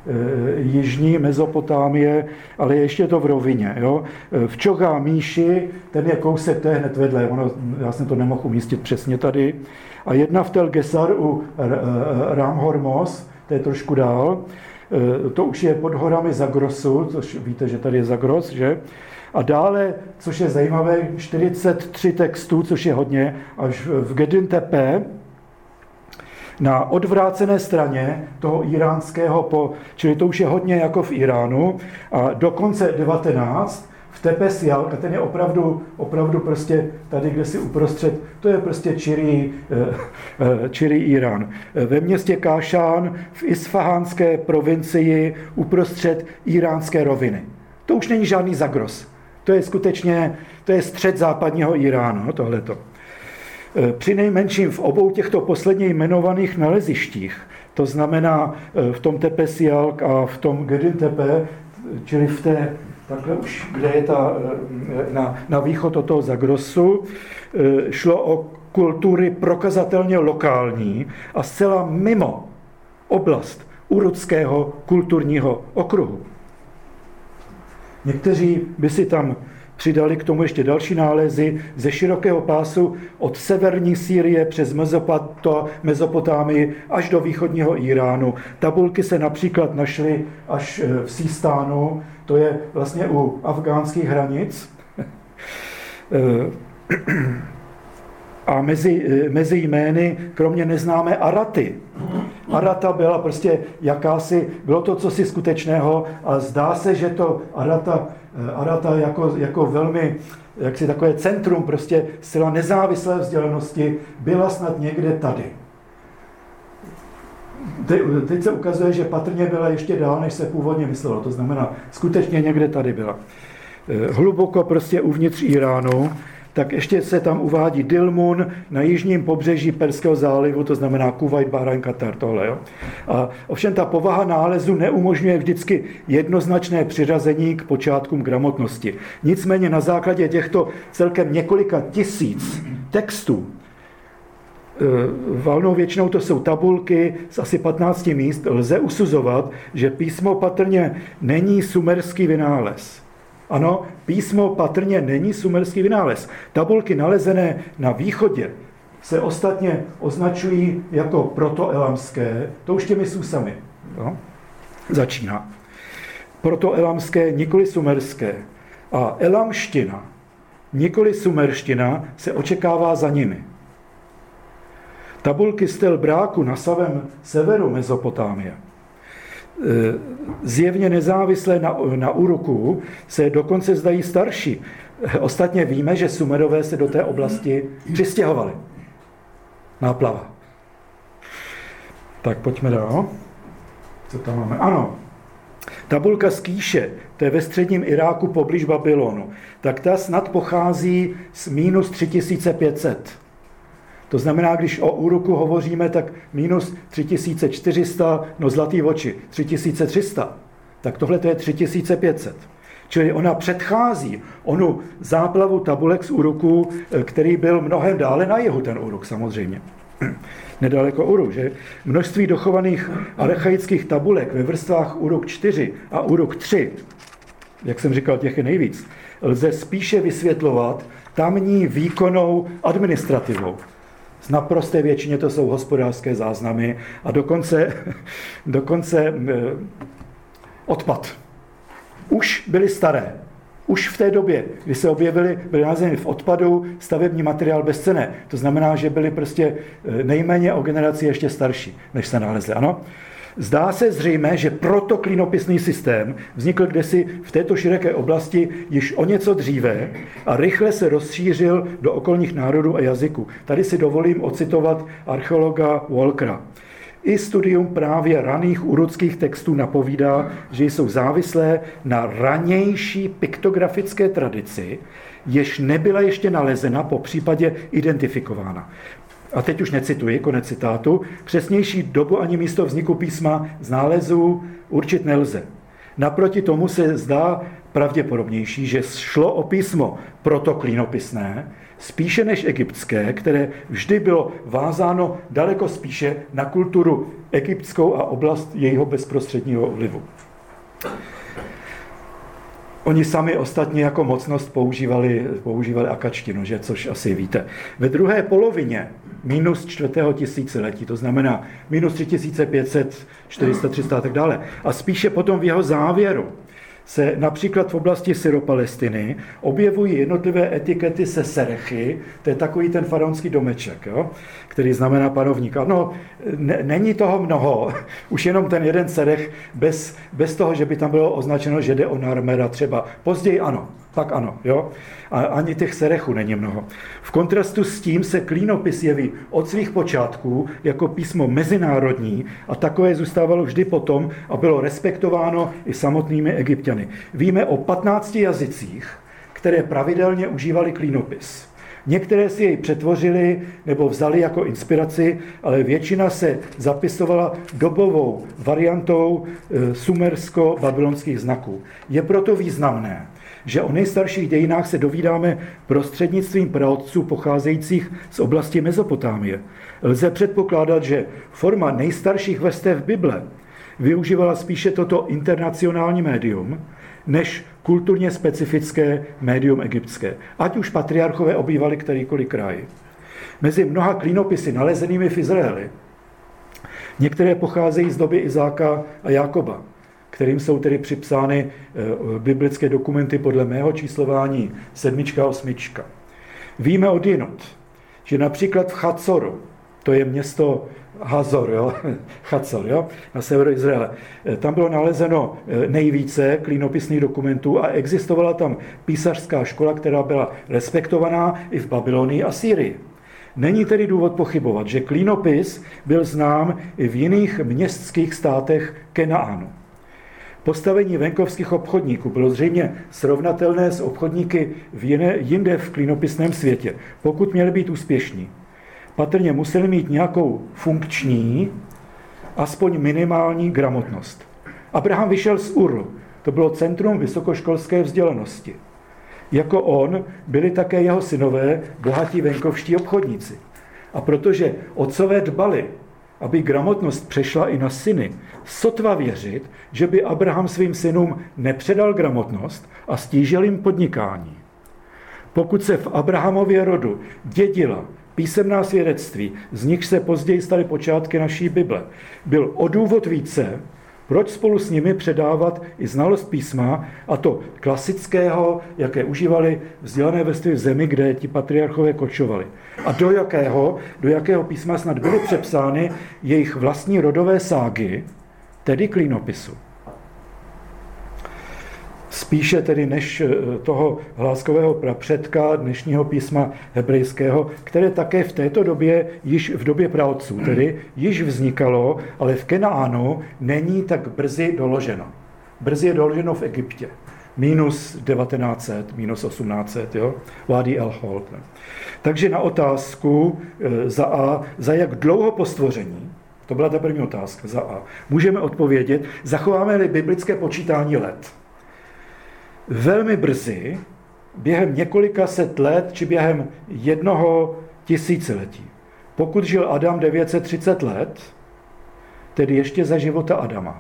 Speaker 2: jižní Mezopotámie, ale ještě to v rovině. Jo? V Čogá Míši, ten je kousek, to je hned vedle, ono, já jsem to nemohl umístit přesně tady. A jedna v Tel Gesar u Ram Hormos, to je trošku dál, to už je pod horami Zagrosu, což víte, že tady je Zagros, že? A dále, což je zajímavé, čtyřicet tři textů, což je hodně, až v Gedin Tepe, na odvrácené straně toho iránského, po, čili to už je hodně jako v Iránu, a dokonce devatenáct v Tepes Jalk, a ten je opravdu, opravdu prostě tady, kde si uprostřed, to je prostě čirý, čirý Irán. Ve městě Kášán v Isfahánské provincii uprostřed iránské roviny. To už není žádný Zagros. To je skutečně, to je střed západního Iránu, tohleto. Při nejmenším v obou těchto posledně jmenovaných nalezištích, to znamená v tom Tepes Jalk a v tom Gedin Tepe, čili v té, takhle už, kde je ta, na, na východ od toho Zagrosu, šlo o kultury prokazatelně lokální a zcela mimo oblast urutského kulturního okruhu. Někteří by si tam přidali k tomu ještě další nálezy ze širokého pásu od severní Sýrie přes Mezopotámii až do východního Iránu. Tabulky se například našly až v Sístánu, to je vlastně u afgánských hranic. A mezi, mezi jmény, kromě neznámé Araty. Arata byla prostě jakási, bylo to cosi skutečného a zdá se, že to Arata, Arata jako, jako velmi, jaksi takové centrum prostě zcela nezávislé vzdělanosti byla snad někde tady. Te, teď se ukazuje, že patrně byla ještě dál, než se původně myslelo. To znamená, skutečně někde tady byla. Hluboko prostě uvnitř Iránu, tak ještě se tam uvádí Dilmun na jižním pobřeží Perského zálivu, to znamená Kuvajt, Bahrajn, Katar, tohle. Jo? A ovšem ta povaha nálezu neumožňuje vždycky jednoznačné přiřazení k počátkům gramotnosti. Nicméně na základě těchto celkem několika tisíc textů, valnou většinou to jsou tabulky z asi patnácti míst, lze usuzovat, že písmo patrně není sumerský vynález. Ano, písmo patrně není sumerský vynález. Tabulky nalezené na východě se ostatně označují jako protoelamské, to už těmi susami. No? Začíná. Protoelamské, nikoli sumerské. A elamština, nikoli sumerština, se očekává za nimi. Tabulky z Tel Bráku na samém severu Mezopotámie, zjevně nezávislé na, na Uruku, se dokonce zdají starší. Ostatně víme, že Sumerové se do té oblasti přistěhovali. Náplava. Tak pojďme dál. Co tam máme? Ano. Tabulka z Kýše, to je ve středním Iráku poblíž Babylonu, tak ta snad pochází z minus tři tisíce pět set. To znamená, když o Uruku hovoříme, tak minus tři tisíce čtyři sta, no zlatý oči, tři tisíce tři sta. Tak tohle to je tři tisíce pět set. Čili ona předchází onu záplavu tabulek z Uruku, který byl mnohem dále na jihu, ten Uruk samozřejmě. Nedaleko Uruk, že? Množství dochovaných archaických tabulek ve vrstvách Uruk čtyři a Uruk tři, jak jsem říkal, těch je nejvíc, lze spíše vysvětlovat tamní výkonnou administrativou. Z naprosté většině to jsou hospodářské záznamy a dokonce, dokonce eh, odpad. Už byly staré. Už v té době, kdy se objevily, byly nalezeny v odpadu stavební materiál bezcenné. To znamená, že byly prostě nejméně o generaci ještě starší, než se nalezly. Ano? Zdá se zřejmé, že proto klínopisný systém vznikl kdesi v této široké oblasti již o něco dříve a rychle se rozšířil do okolních národů a jazyků. Tady si dovolím ocitovat archeologa Walkera. I studium právě raných urutských textů napovídá, že jsou závislé na ranější piktografické tradici, jež nebyla ještě nalezena, po případě identifikována. A teď už necituji, konec citátu, přesnější dobu ani místo vzniku písma z nálezů určit nelze. Naproti tomu se zdá pravděpodobnější, že šlo o písmo protoklínopisné, spíše než egyptské, které vždy bylo vázáno daleko spíše na kulturu egyptskou a oblast jejího bezprostředního vlivu. Oni sami ostatně jako mocnost používali, používali akačtinu, že? Což asi víte. Ve druhé polovině minus čtvrtého tisíciletí, to znamená minus tři tisíce pět set, čtyři sta, tři sta a tak dále, a spíše potom v jeho závěru se například v oblasti Syropalestiny objevují jednotlivé etikety se serechy, to je takový ten faraonský domeček, jo? Který znamená panovník. Ano, ne, není toho mnoho, už jenom ten jeden serech, bez, bez toho, že by tam bylo označeno, že jde o Narmera třeba. Později ano, pak ano, jo? A ani těch serechů není mnoho. V kontrastu s tím se klínopis jeví od svých počátků jako písmo mezinárodní a takové zůstávalo vždy potom a bylo respektováno i samotnými Egypťany. Víme o patnácti jazycích, které pravidelně užívali klínopis. Některé si jej přetvořili nebo vzali jako inspiraci, ale většina se zapisovala dobovou variantou sumersko-babylonských znaků. Je proto významné, že o nejstarších dějinách se dovídáme prostřednictvím praotců pocházejících z oblasti Mezopotámie. Lze předpokládat, že forma nejstarších vrstev Bible využívala spíše toto internacionální médium, než kulturně specifické médium egyptské. Ať už patriarchové obývali kterýkoliv kraj. Mezi mnoha klínopisy nalezenými v Izraeli některé pocházejí z doby Izáka a Jákoba, kterým jsou tedy připsány biblické dokumenty podle mého číslování sedmička a osmička. Víme odjinud, že například v Chacoru, to je město Hazor, jo? Chacor, jo? Na severu Izraele. Tam bylo nalezeno nejvíce klínopisných dokumentů a existovala tam písařská škola, která byla respektovaná i v Babylonii a Sýrii. Není tedy důvod pochybovat, že klínopis byl znám i v jiných městských státech Kenaánu. Postavení venkovských obchodníků bylo zřejmě srovnatelné s obchodníky v jiné, jinde v klínopisném světě, pokud měli být úspěšní. Patrně museli mít nějakou funkční, aspoň minimální gramotnost. Abraham vyšel z Uru, to bylo centrum vysokoškolské vzdělanosti. Jako on byli také jeho synové bohatí venkovští obchodníci. A protože otcové dbali, aby gramotnost přešla i na syny, sotva věřit, že by Abraham svým synům nepředal gramotnost a stížil jim podnikání. Pokud se v Abrahamově rodu dědila písemná svědectví, z nich se později staly počátky naší Bible, byl o důvod více, proč spolu s nimi předávat i znalost písma, a to klasického, jaké užívali vzdělané vrstvy v zemi, kde ti patriarchové kočovali. A do jakého, do jakého písma snad byly přepsány jejich vlastní rodové ságy, tedy klínopisu. Spíše tedy než toho hláskového prapředka dnešního písma hebrejského, které také v této době, již v době praotců, tedy již vznikalo, ale v Kenaánu není tak brzy doloženo. Brzy je doloženo v Egyptě. Minus devatenáct set, minus osmnáct set, jo? Wadi el-Holt. Takže na otázku za A, za jak dlouho po stvoření, to byla ta první otázka, za A, můžeme odpovědět, zachováme-li biblické počítání let. Velmi brzy, během několika set let, či během jednoho tisíciletí. Pokud žil Adam devět set třicet let, tedy ještě za života Adama.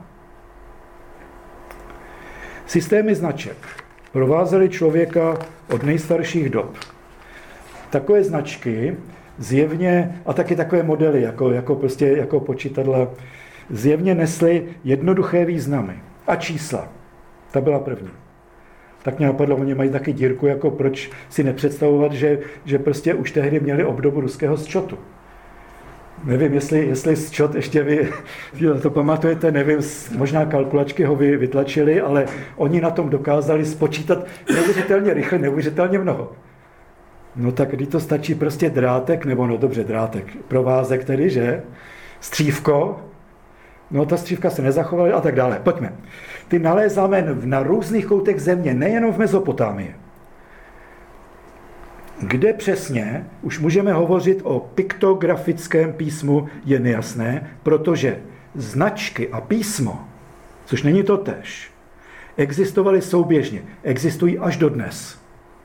Speaker 2: Systémy značek provázely člověka od nejstarších dob. Takové značky zjevně, a taky takové modely, jako, jako, prostě, jako počítadla, zjevně nesly jednoduché významy a čísla. Ta byla první. Tak mě napadlo, oni mají taky dírku, jako proč si nepředstavovat, že, že prostě už tehdy měli obdobu ruského sčotu. Nevím, jestli, jestli sčot ještě vy to pamatujete, nevím, možná kalkulačky ho vy, vytlačili, ale oni na tom dokázali spočítat neuvěřitelně rychle, neuvěřitelně mnoho. No tak když to stačí prostě drátek, nebo no dobře drátek, provázek tedy, že? Střívko, no ta střívka se nezachovala a tak dále. Pojďme. Ty nalézáme na různých koutech země, nejenom v Mezopotámii. Kde přesně už můžeme hovořit o piktografickém písmu, je nejasné, protože značky a písmo, což není to též, Existovaly souběžně, existují až dodnes.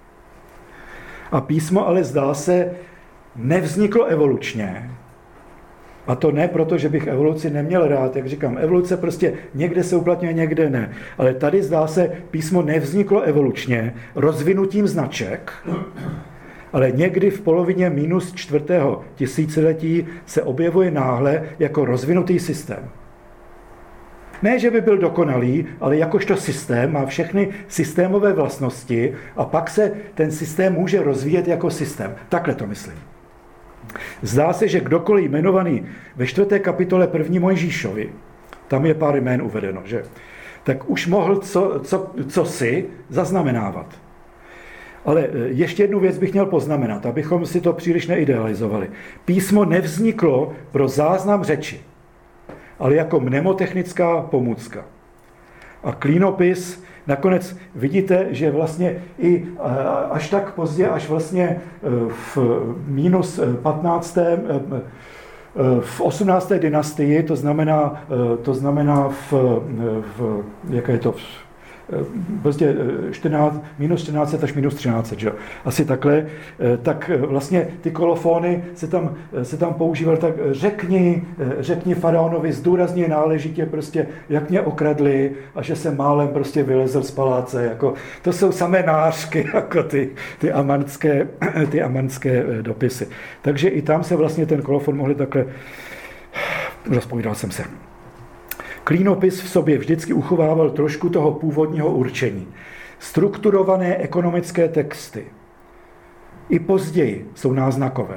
Speaker 2: A písmo ale zdá se nevzniklo evolučně. A to ne proto, že bych evoluci neměl rád, jak říkám, evoluce prostě někde se uplatňuje, někde ne. Ale tady zdá se, písmo nevzniklo evolučně, rozvinutím značek, ale někdy v polovině minus čtvrtého tisíciletí se objevuje náhle jako rozvinutý systém. Ne, že by byl dokonalý, ale jakožto systém má všechny systémové vlastnosti a pak se ten systém může rozvíjet jako systém. Takhle to myslím. Zdá se, že kdokoliv jmenovaný ve čtvrté kapitole první Mojžíšovi, tam je pár jmén uvedeno, že? Tak už mohl co, co, co si zaznamenávat. Ale ještě jednu věc bych měl poznamenat, abychom si to příliš neidealizovali. Písmo nevzniklo pro záznam řeči, ale jako mnemotechnická pomůcka. A klínopis, nakonec vidíte, že vlastně i až tak pozdě, až vlastně v minus patnáctém v osmnácté dynastii, to znamená, to znamená v, v jaké je to, prostě čtrnáct, minus čtrnáct až minus třináct, že? Asi takhle, tak vlastně ty kolofony se tam, se tam používaly, tak řekni, řekni faraonovi, zdůrazně náležitě prostě, jak mě okradli a že jsem málem prostě vylezl z paláce, jako, to jsou samé nářky, jako ty, ty amanské, ty amanské dopisy. Takže i tam se vlastně ten kolofon mohli takhle, rozpovídal jsem se. Klínopis v sobě vždycky uchovával trošku toho původního určení. Strukturované ekonomické texty. I později jsou náznakové.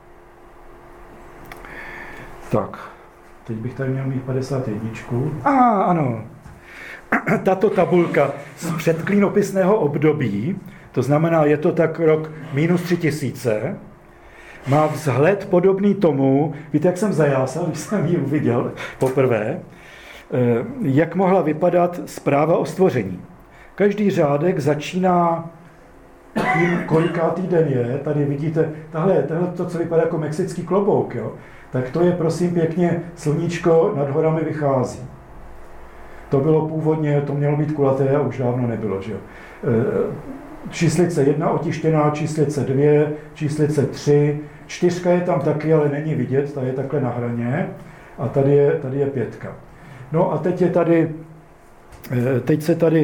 Speaker 2: Tak, teď bych tady měl mít padesát jedna. A, ah, ano. Tato tabulka z předklínopisného období, to znamená, je to tak rok minus tři tisíce, má vzhled podobný tomu, víte, jak jsem zajásal, když jsem ji uviděl poprvé, jak mohla vypadat zpráva o stvoření. Každý řádek začíná tím, kolikátý den je. Tady vidíte, tahle, tahle to, co vypadá jako mexický klobouk, jo? Tak to je, prosím pěkně, sluníčko nad horami vychází. To bylo původně, to mělo být kulaté a už dávno nebylo, že jo? Číslice jedna otištěná, číslice dvě, číslice tři, čtyřka je tam taky, ale není vidět, ta je takhle na hraně a tady je, tady je pětka. No a teď je tady, teď se tady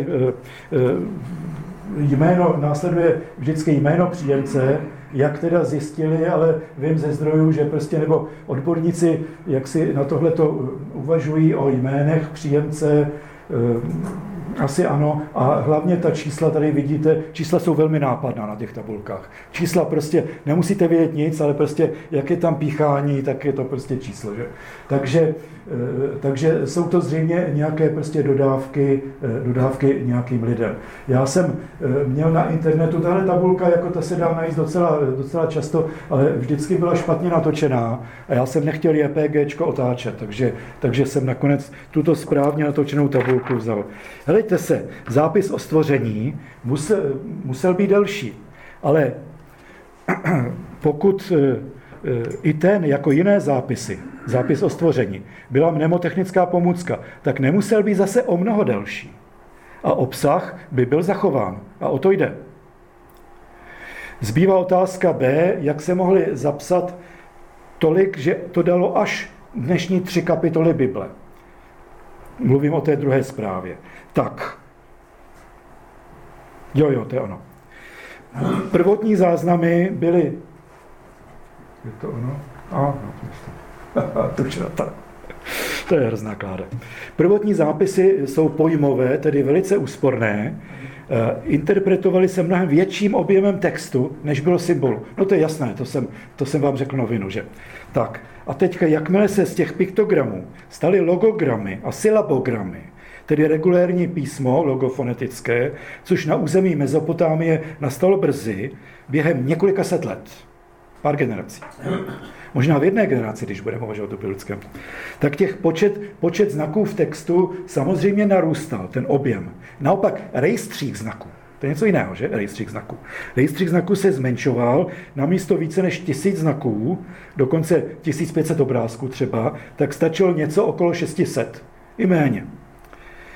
Speaker 2: jméno, následuje vždycky jméno příjemce, jak teda zjistili, ale vím ze zdrojů, že prostě, nebo odborníci, jak si na tohleto uvažují o jménech příjemce, asi ano, a hlavně ta čísla tady vidíte, čísla jsou velmi nápadná na těch tabulkách. Čísla prostě, nemusíte vědět nic, ale prostě, jak je tam píchání, tak je to prostě číslo, že? Takže, takže jsou to zřejmě nějaké prostě dodávky, dodávky nějakým lidem. Já jsem měl na internetu, tahle tabulka, jako ta se dá najít docela, docela často, ale vždycky byla špatně natočená a já jsem nechtěl JPGčko otáčet, takže, takže jsem nakonec tuto správně natočenou tabulku vzal. Helejte se, zápis o stvoření musel, musel být delší, ale pokud i ten, jako jiné zápisy, zápis o stvoření, byla mnemotechnická pomůcka, tak nemusel být zase o mnoho delší. A obsah by byl zachován. A o to jde. Zbývá otázka B, jak se mohly zapsat tolik, že to dalo až dnešní tři kapitoly Bible. Mluvím o té druhé zprávě. Tak. Jo, jo, to je ono. Prvotní záznamy byly... Je to ono? A, no, to je to. To je hrozná kláda. Prvotní zápisy jsou pojmové, tedy velice úsporné. Interpretovaly se mnohem větším objemem textu, než bylo symbolu. No to je jasné, to jsem, to jsem vám řekl novinu, že? Tak. A teďka, jakmile se z těch piktogramů staly logogramy a silabogramy, tedy regulérní písmo logofonetické, což na území Mezopotámie nastalo brzy, během několika set let, pár generací. Možná v jedné generaci, když budeme uvažovat o biblickém. Tak těch počet, počet znaků v textu samozřejmě narůstal, ten objem. Naopak rejstřík znaků, to je něco jiného, že? Rejstřík znaků. Rejstřík znaků se zmenšoval, na místo více než tisíc znaků, dokonce tisíc pět set obrázků třeba, tak stačilo něco okolo šest set, i méně.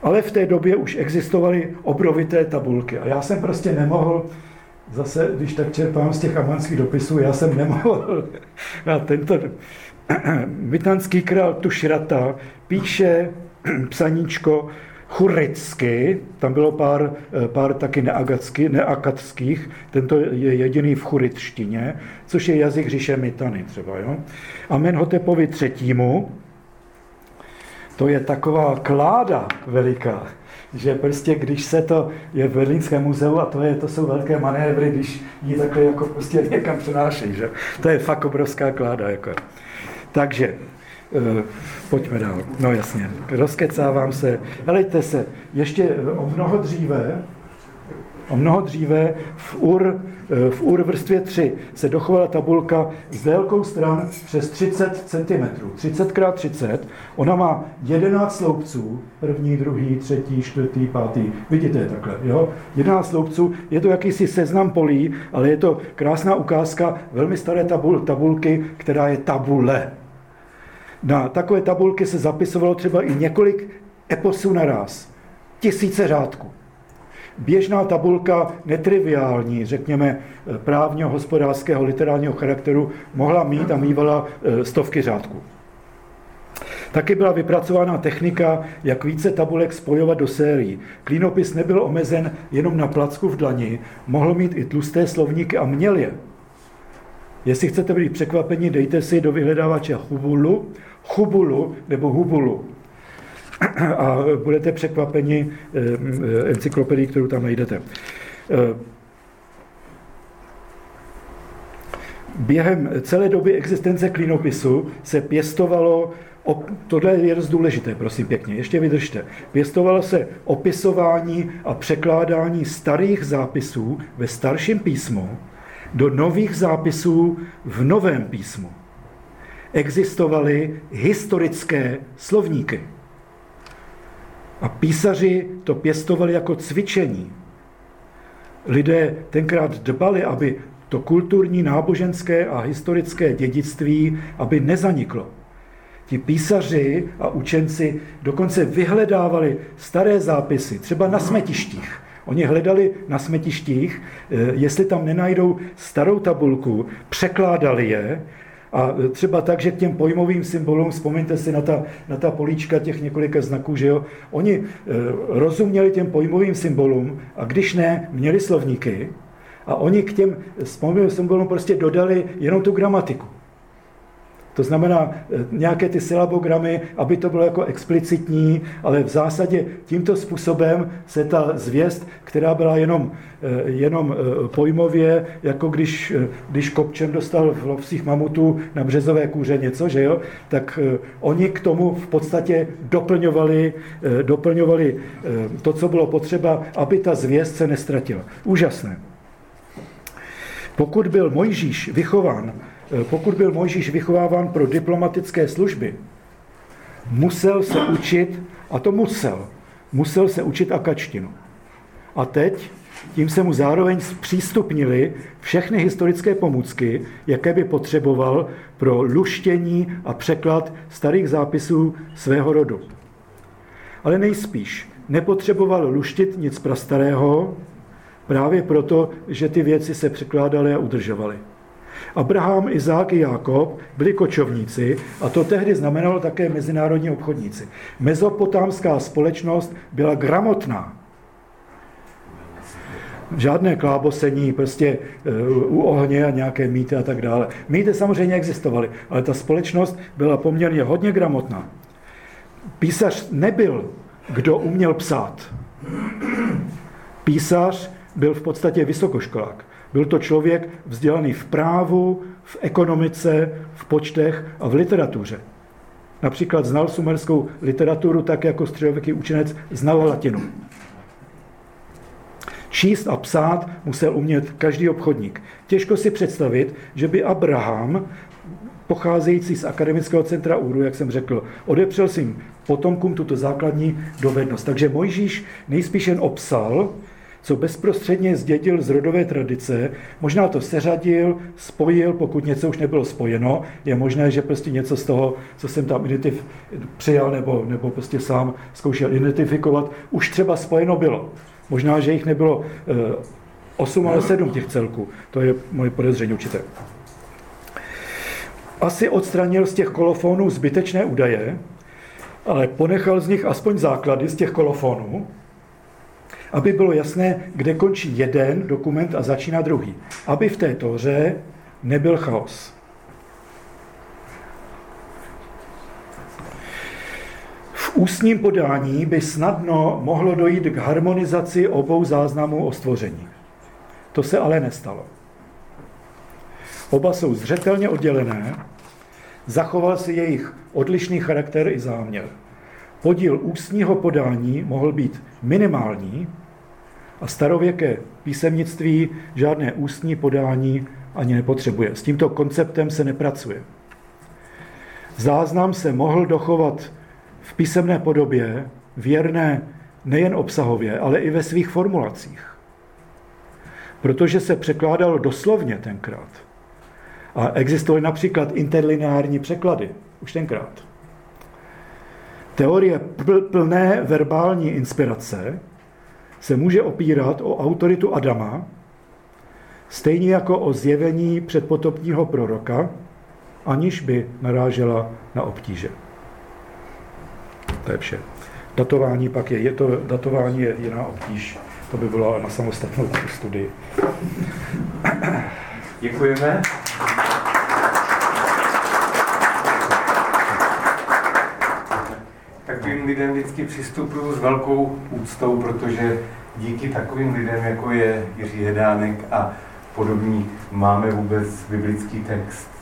Speaker 2: Ale v té době už existovaly obrovité tabulky. A já jsem prostě nemohl, zase, když tak čerpám z těch amanských dopisů, já jsem nemohl na tento mytanský král Tušrata píše psaníčko churicky, tam bylo pár, pár taky neakadských, tento je jediný v churitštině, což je jazyk říše Mytany třeba. Jo? Amenhotepovi třetímu, to je taková kláda veliká, že prostě když se to je v Berlínském muzeu a to, je, to jsou velké manévry, když ji takhle jako prostě někam přenášejí, že? To je fakt obrovská kláda. Jako. Takže Uh, pojďme dál. No jasně, rozkecávám se. Helejte se, ještě o mnoho dříve, o mnoho dříve v Ur, v Ur vrstvě tři se dochovala tabulka s délkou stran přes třicet centimetrů. třicet krát třicet. Ona má jedenáct sloupců, první, druhý, třetí, čtvrtý, pátý. Vidíte je takhle, jo? jedenáct sloupců, je to jakýsi seznam polí, ale je to krásná ukázka velmi staré tabul, tabulky, která je tabule. Na takové tabulky se zapisovalo třeba i několik eposů naraz. Tisíce řádků. Běžná tabulka netriviální, řekněme právního, hospodářského, literárního charakteru, mohla mít a mývala stovky řádků. Taky byla vypracována technika, jak více tabulek spojovat do sérií. Klínopis nebyl omezen jenom na placku v dlani, mohl mít i tlusté slovníky a měl je. Jestli chcete být překvapeni, dejte si do vyhledávače Hubulu, Hubulu nebo Hubulu. A budete překvapeni encyklopedii, kterou tam najdete. Během celé doby existence klínopisu se pěstovalo, tohle je dost důležité, prosím pěkně, ještě vydržte. Pěstovalo se opisování a překládání starých zápisů ve starším písmu do nových zápisů v novém písmu. Existovaly historické slovníky. A písaři to pěstovali jako cvičení. Lidé tenkrát dbali, aby to kulturní, náboženské a historické dědictví, aby nezaniklo. Ti písaři a učenci dokonce vyhledávali staré zápisy, třeba na smetištích. Oni hledali na smetištích, jestli tam nenajdou starou tabulku, překládali je a třeba tak, že k těm pojmovým symbolům, vzpomeňte si na ta, na ta políčka těch několika znaků, že jo, oni rozuměli těm pojmovým symbolům a když ne, měli slovníky a oni k těm pojmovým symbolům prostě dodali jenom tu gramatiku. To znamená nějaké ty silabogramy, aby to bylo jako explicitní, ale v zásadě tímto způsobem se ta zvěst, která byla jenom, jenom pojmově, jako když, když Kopčen dostal v lovcích mamutů na březové kůře něco, že jo, tak oni k tomu v podstatě doplňovali, doplňovali to, co bylo potřeba, aby ta zvěst se nestratila. Úžasné. Pokud byl Mojžíš vychován Pokud byl Mojžíš vychováván pro diplomatické služby, musel se učit, a to musel, musel se učit akačtinu. A teď tím se mu zároveň zpřístupnily všechny historické pomůcky, jaké by potřeboval pro luštění a překlad starých zápisů svého rodu. Ale nejspíš nepotřeboval luštit nic prastarého, právě proto, že ty věci se překládaly a udržovaly. Abraham, Izák i Jákob byli kočovníci a to tehdy znamenalo také mezinárodní obchodníci. Mezopotámská společnost byla gramotná. Žádné klábosení, prostě u ohně a nějaké mýty a tak dále. Mýty samozřejmě existovaly, ale ta společnost byla poměrně hodně gramotná. Písař nebyl, kdo uměl psát. Písař byl v podstatě vysokoškolák. Byl to člověk vzdělaný v právu, v ekonomice, v počtech a v literatuře. Například znal sumerskou literaturu tak, jako středověký učenec znal latinu. Číst a psát musel umět každý obchodník. Těžko si představit, že by Abraham, pocházející z akademického centra Úru, jak jsem řekl, odepřel svým potomkům tuto základní dovednost. Takže Mojžíš nejspíš jen opsal co bezprostředně zdědil z rodové tradice, možná to seřadil, spojil, pokud něco už nebylo spojeno, je možné, že prostě něco z toho, co jsem tam identif- přijal nebo, nebo prostě sám zkoušel identifikovat, už třeba spojeno bylo. Možná, že jich nebylo osm, ale sedm těch celků. To je moje podezření určité. Asi odstranil z těch kolofonů zbytečné údaje, ale ponechal z nich aspoň základy z těch kolofonů, aby bylo jasné, kde končí jeden dokument a začíná druhý. Aby v té tóře nebyl chaos. V ústním podání by snadno mohlo dojít k harmonizaci obou záznamů o stvoření. To se ale nestalo. Oba jsou zřetelně oddělené, zachoval si jejich odlišný charakter i záměr. Podíl ústního podání mohl být minimální a starověké písemnictví žádné ústní podání ani nepotřebuje. S tímto konceptem se nepracuje. Záznam se mohl dochovat v písemné podobě, věrné nejen obsahově, ale i ve svých formulacích. Protože se překládalo doslovně tenkrát. A existovaly například interlineární překlady, už tenkrát. Teorie plné verbální inspirace se může opírat o autoritu Adama, stejně jako o zjevení předpotopního proroka, aniž by narážela na obtíže. To je vše. Datování pak je, je to, datování je jiná obtíž. To by bylo na samostatnou studii.
Speaker 1: Děkujeme. Takovým lidem vždycky přistupuju s velkou úctou, protože díky takovým lidem, jako je Jiří Hedánek a podobní, máme vůbec biblický text.